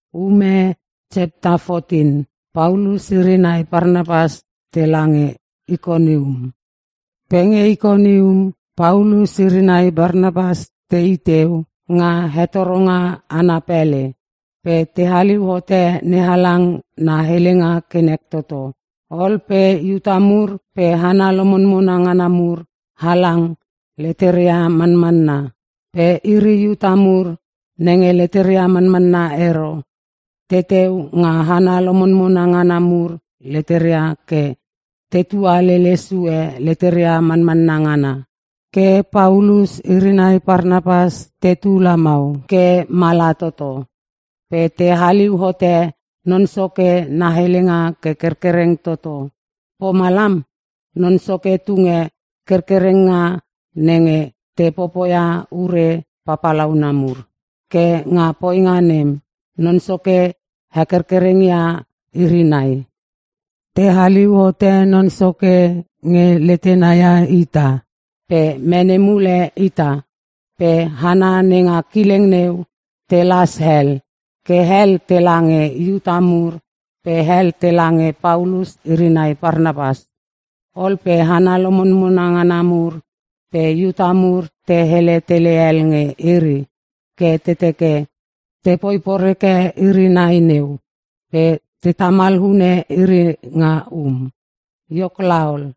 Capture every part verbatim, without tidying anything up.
Ume chapter fourteen. Paulus irinai Barnabas telange Iconium. Penge Iconium, Paulus irinai Barnabas teiteu nga hetoronga anapele. Pe tehaliu hote nehalang na helenga kenek toto. Ol pe yutamur pe hana lomonmona nganamur halang leteria manmanna. Pe iri yutamur nenge leteria manmanna ero. Teteu nga hana lomonmona nganamur leteria ke tetua lelesue leteria manmanna ngana. Ke Paulus irinai Barnabas tetu lamau ke malatoto. Pe te haliu hote non soke nahelenga ke kerkereng toto. Po malam non soke tunge kerkerenga nenge te popoya ure papalau namur. Ke nga poinganem non soke hakerkerengia irinai. Te haliu hote non soke nge letenaya ita. Pe menemule ita. Pe hana nenga kileng neu telas hel. Ke hel telange yutamur. Pe hel telange Paulus irinai Barnabas. Ol pe hana lomon munanganamur. Pe yutamur te hele teleel nge iri. Ke teteke te poiporeke irinai neu. Pe te tamalhune iri nga um. Yoklaol.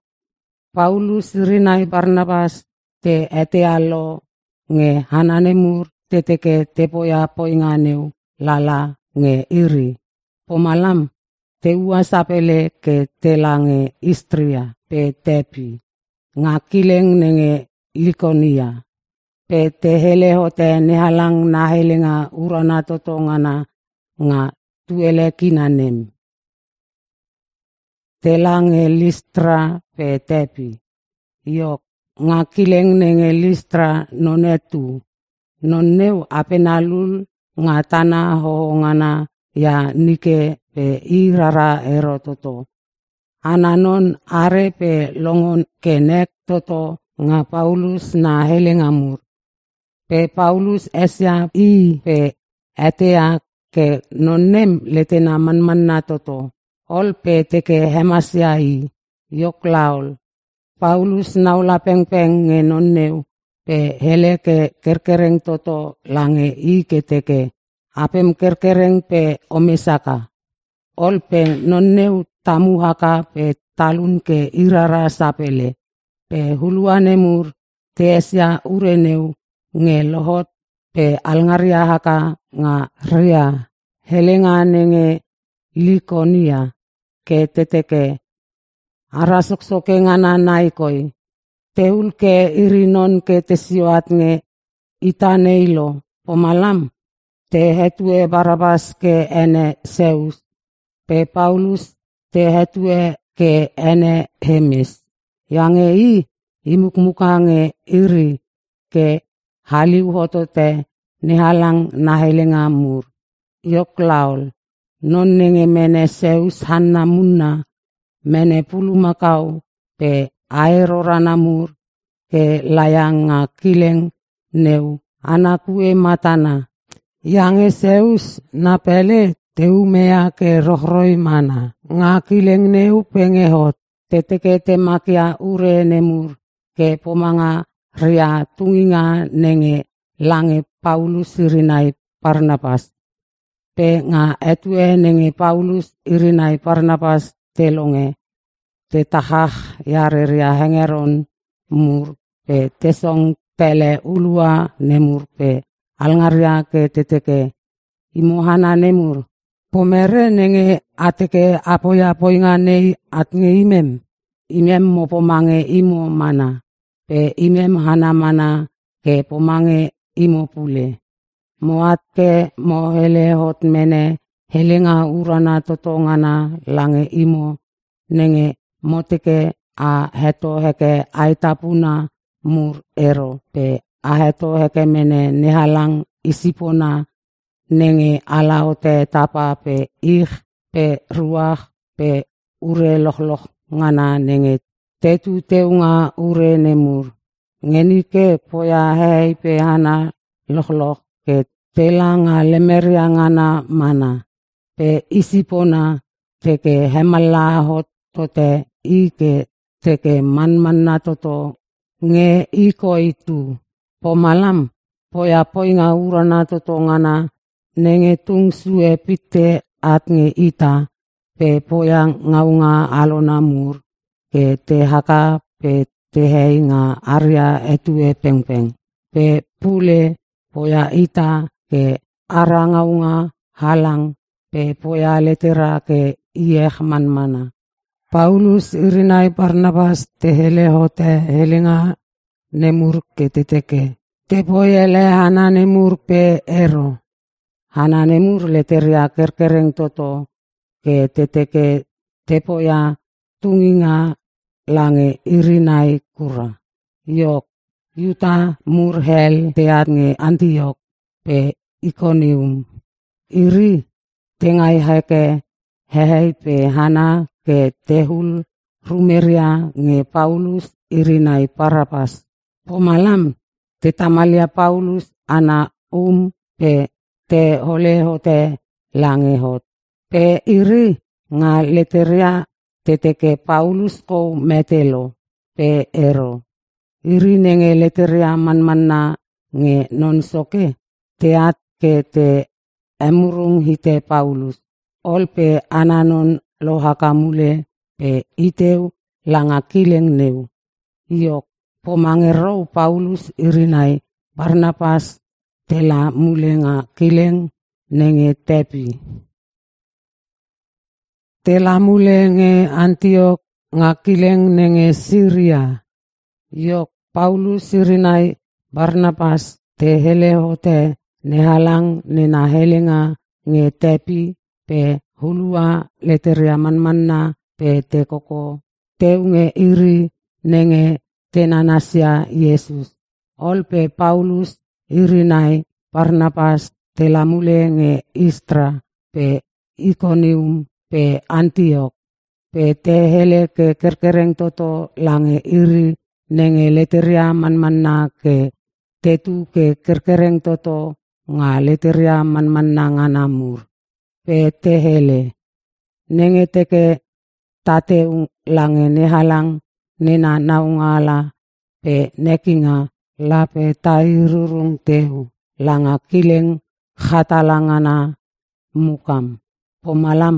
Paulus irinai Barnabas te etealo nge hananemur teteke te poya poinganeu lala nge iri. Pomalam te uasapele ke telange Istria pe tepi. Nga kileng nenge Likonia. Pe te hele hote nehalang nahelenga urana totongana nga tuele kinanem. Telange Listra pe tepi. Yok nga kileng nenge Listra nonetu. Nonneu apenalul nga tanah hohongana ya nike pe irara erototo. Ananon are pe longon kenek toto nga Paulus na helengamur. Pe Paulus esya i pe etea ke nonnem letena manmanna toto. Ol pe teke hemasya i. Yoklaol. Paulus naula peng-peng nge nonneu. Pe hele ke kerkereng toto lange i ke teke. Apem kerkereng pe omesaka. Ol pe nonneu tamuhaka pe talun ke irara sapele. Pe huluanemur teesya ureneu nge lohot pe alngaria haka nga ria. Helenga nenge Likonia ke teteke. Arasoksoke ngana naikoi. Teul ke irinon ke tesioat nge itaneilo. Pomalam te hetue Barabas ke ene Zeus. Pe Paulus te hetue ke ene Hemis. Yange i imukmuka nge iri ke haliu hotote nihalang nahelenga mur. Yoklaol. Non nenge mene Zeus hanna munna mene pulumakau pe aeroranamur ke layang nga kileng neu anakue matana. Yange Zeus napele teumea ke rohroi mana. Nga kileng neu pengehot teteke temakia ure nemur ke pomanga ria tunginga nenge lange Paulus irinai Barnabas. Pe nga etue nenge Paulus irinai Barnabas telonge. Te tahah yareria hengeron mur pe tesong tele ulua nemur pe alngaria ke teteke. Imohana nemur. Pomere nenge ateke apoya poinga nei atnge imem. Imem mo pomange imo mana. Pe imem hana mana ke pomange imo pule. Moat ke mo hele hot mene helenga urana totongana lange imo nenge moteke a heto heke aitapuna mur ero pe a heto heke mene nehalang isipona nenge alaote tapa pe ih pe ruah pe ure loh-loh ngana nenge tetu teunga ure nemur. Ngeni ke poya hei pe hana loh-loh ke tela nga lemeria ngana mana, pe isipona teke hemalahot tote ike teke manmanna toto nge iko itu. Pomalam, poya poinga urana toto ngana nenge tungsue pite at nge ita, pe poya ngaunga alona mur, ke te haka pe te hei nga arya etue pengpeng. Pe pule poya ita ke ara ngaunga halang, pe poya letera ke ieh manmana. Paulus irinai Barnabas te hele hote helinga nemur ke teteke. Te poyele hana nemur pe ero. Hana nemur leteria kerkereng toto ke teteke te poya tunginga lange irinai kura. Yok yuta mur hel teat nge Antiok pe Iconium. Iri tengai heke hehei pe hana ke tehul rumeria nge Paulus irinai Barnabas. Pomalam te tamalia Paulus ana um pe te holehote langehot. Pe iri nga leteria teteke Paulus ko metelo pe ero. Iri nenge leteria manmanna nge nonsoke teat ke te emurung hite Paulus. Ol pe ananon lohaka mule pe iteu langa kileng neu. Yok pomangerou Paulus irinai Barnabas tela mule nga kileng nenge tepi. Tela mule nge Antiok nga kileng nenge Syria. Yok Paulus irinai Barnabas te hele hote nehalang nena helenga nge tepi pe hulua leteria manmanna pe te koko teu nge iri nenge tenanasia Yesus. Ol pe Paulus irinai Barnabas tela mule nge Istra pe Iconium pe Antiok. Pe te hele ke kerkereng toto lange iri nenge leteria manmanna ke tetu ke kerkereng toto nga leteria manmanna nganamur. Pe te hele nenge teke tate lange nehalang nena naungala pe nekinga la pe tairurung tehu langa kileng khatalangana mukam. Pomalam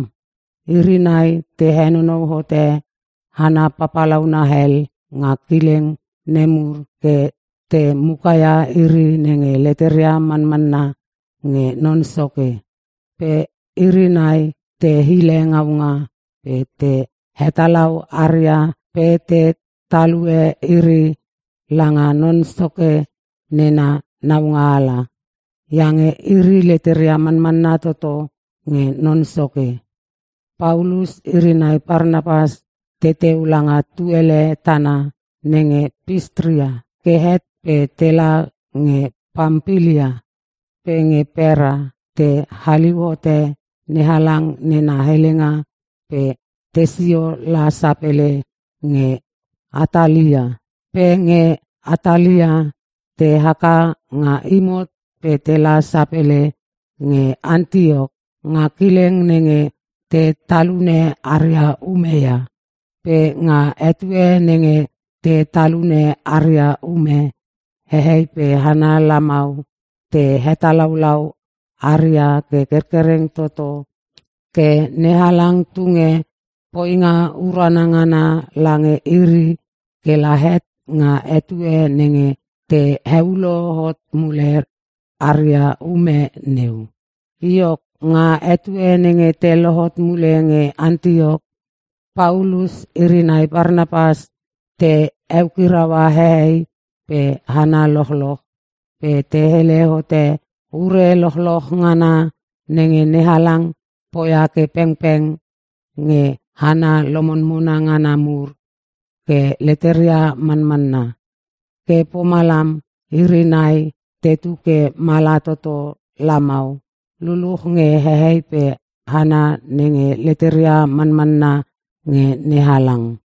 irinai te henono hote hana papalauna hel nga kileng nemur ke te mukaya iri nenge leteria manmanna nge nonsoke. Pe irinai te hile ngaunga pe te hetalau arya pe te talue iri langa nonsoke nena naungala. Yange iri leteria manmanna toto nge nonsoke. Paulus irinai Barnabas tete ulanga tuele tana nenge Pistria kehet pe tela nge Pampilia pe nge Pera te haliwote nehalang nena helenga pe tesio la sapele nge Atalia pe nge Atalia te haka nga imot pe tela sapele nge Antiok nga kileng nenge te talune arya umeya pe nga etue nenge te talune arya ume hehei pe hana lamau te hetalaulau arya ke kerkereng toto ke nehalang tunge poinga uranangana lange iri ke lahet nga etue nenge te heulo hot muler arya ume neu. Yok nga etue nenge te lohot mule nge Antiok. Paulus irinai Barnabas te eukirawa hei pe hana lohloh pe te hele hote ure lohloh ngana nenge nehalang poya ke pengpeng nge hana lomon muna ngana mur ke leteria manmanna. Ke pomalam irinai tetu ke malatoto lamau. Luluh nge hehei pe hana nenge leteria manmanna nge nehalang.